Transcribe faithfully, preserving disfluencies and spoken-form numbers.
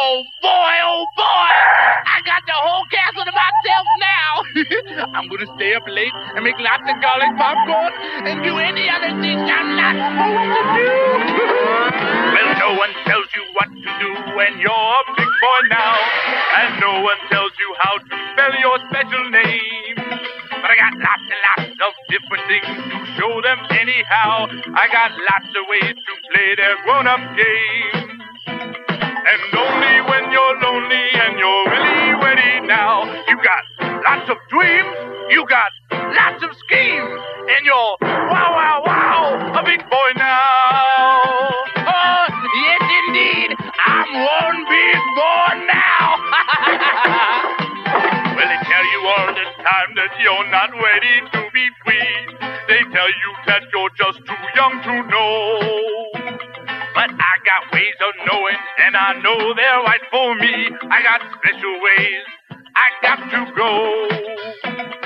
Oh, boy, oh, boy. I got the whole castle to myself now. I'm going to stay up late and make lots of garlic popcorn and do any other things I'm not supposed to do. Well, no one tells you what to do when you're a big boy now. And no one tells you how to spell your special name. But I got lots and lots of different things to show them anyhow. I got lots of ways to play their grown-up games. And only when you're lonely and you're really ready now, you got lots of dreams, you got lots of schemes, and you're, wow, wow, wow, a big boy now. Oh, yes, indeed, I'm one big boy now. Well, they tell you all the time that you're not ready to be free. They tell you that you're just too young to know. But I got ways of knowing, and I know they're right for me. I got special ways I got to go.